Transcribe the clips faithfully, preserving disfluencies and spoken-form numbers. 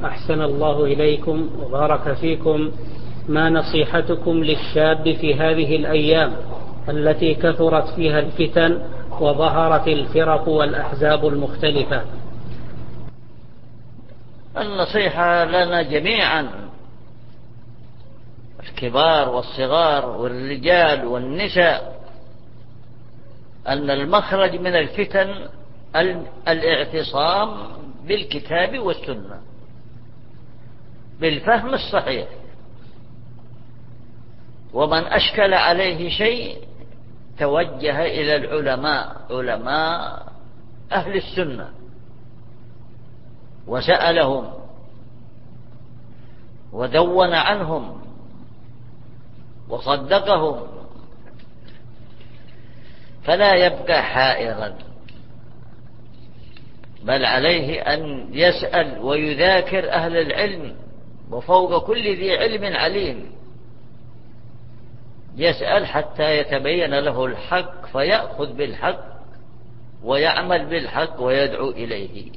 أحسن الله إليكم وبارك فيكم. ما نصيحتكم للشاب في هذه الأيام التي كثرت فيها الفتن وظهرت الفرق والأحزاب المختلفة؟ النصيحة لنا جميعا، الكبار والصغار والرجال والنساء، أن المخرج من الفتن الاعتصام بالكتاب والسنة بالفهم الصحيح، ومن أشكل عليه شيء توجه إلى العلماء علماء أهل السنة وسألهم ودون عنهم وصدقهم، فلا يبقى حائرا، بل عليه أن يسأل ويذاكر أهل العلم، وفوق كل ذي علم عليم، يسأل حتى يتبين له الحق فيأخذ بالحق ويعمل بالحق ويدعو إليه.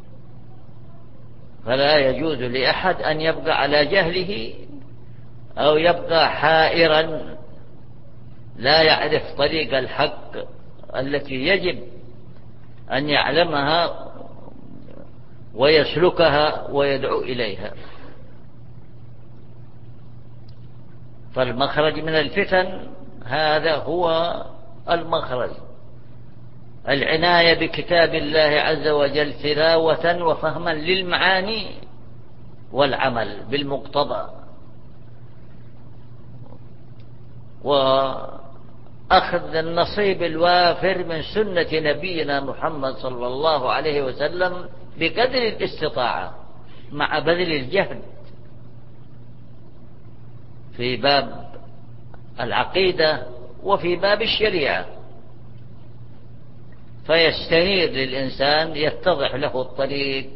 فلا يجوز لأحد أن يبقى على جهله أو يبقى حائرا لا يعرف طريق الحق التي يجب أن يعلمها ويسلكها ويدعو إليها. فالمخرج من الفتن هذا هو المخرج، العناية بكتاب الله عز وجل تلاوة وفهما للمعاني والعمل بالمقتضى، وأخذ النصيب الوافر من سنة نبينا محمد صلى الله عليه وسلم بقدر الاستطاعة مع بذل الجهد في باب العقيدة وفي باب الشريعة، فيستنير للإنسان يتضح له الطريق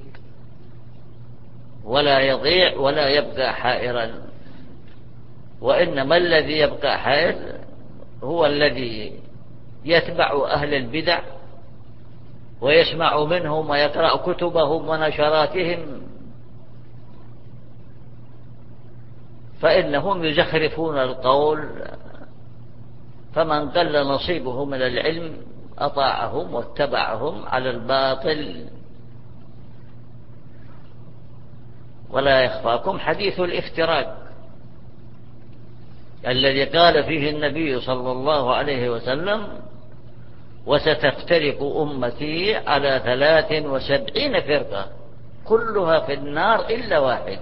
ولا يضيع ولا يبقى حائرا. وإنما الذي يبقى حائر هو الذي يتبع أهل البدع ويسمع منهم ويقرأ كتبهم ونشراتهم، فإنهم يزخرفون القول، فمن قل نصيبه من العلم أطاعهم واتبعهم على الباطل. ولا يخفاكم حديث الافتراق الذي قال فيه النبي صلى الله عليه وسلم: وستفترق أمتي على ثلاث وسبعين فرقة كلها في النار إلا واحدة.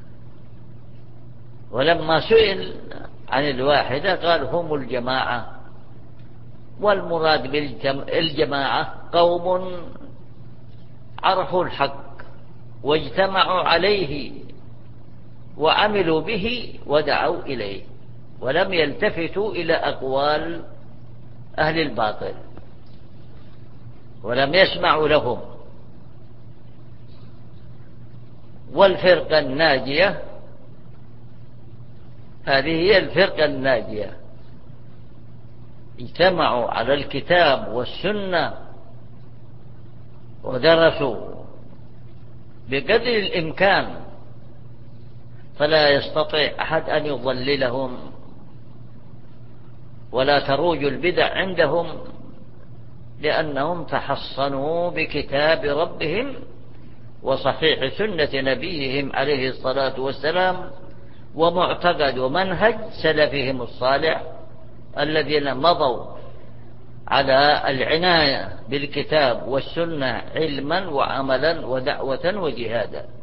ولما سئل عن الواحدة قال: هم الجماعة. والمراد بالجماعة قوم عرفوا الحق واجتمعوا عليه وعملوا به ودعوا إليه، ولم يلتفتوا إلى أقوال أهل الباطل ولم يسمعوا لهم. والفرقة الناجية هذه هي الفرقة الناجية، اجتمعوا على الكتاب والسنة ودرسوا بقدر الإمكان، فلا يستطيع أحد أن يضللهم ولا تروج البدع عندهم، لأنهم تحصنوا بكتاب ربهم وصحيح سنة نبيهم عليه الصلاة والسلام ومعتقد ومنهج سلفهم الصالح الذين مضوا على العناية بالكتاب والسنة علما وعملا ودعوة وجهادا.